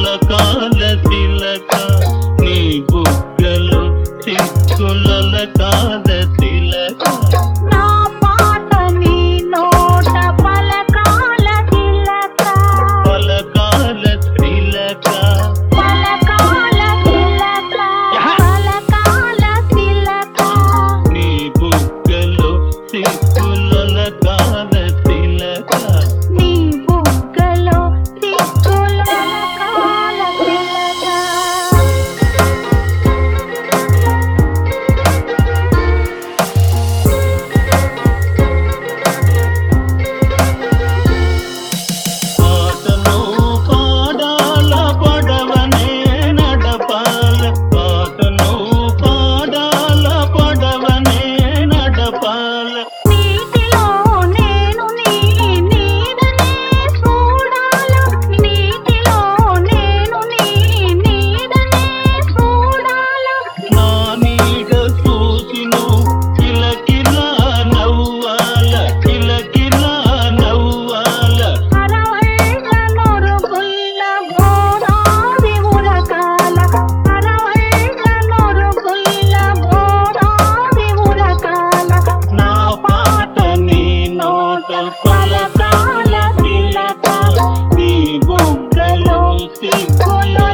పలకాల తిలక నీ బుగ్గలు సిక్కుల కాల తిలక నా పాట నీ నోట పలకాల తిలక పలకాల తిలక పలకాల తిలక పలకాల తిలక నీ బుగ్గలు సిక్కుల కాల తిలక నీ బుగ్గలో సిక్కుల కాల తిలక పాటలు పాడాల పడవనే నడపాల పాటలు పాడాల పడవనే నడపాల నీటిలో నేను నీ నీడనే చూడాల నీటిలో నేను నీ నీడనే చూడాల నా నీడ చూసిను కిలకిలా నవ్వాల కిలకిలా నవ్వాల అరవళ్ళ నొరుగుల్ల గోదారి ఉరకాల అరవళ్ళ నొరుగుల్ల గోదారి ఉరకాల నా పాట నీ నోట పలకాల తిలక నీ బుగ్గలో సిగ్గుల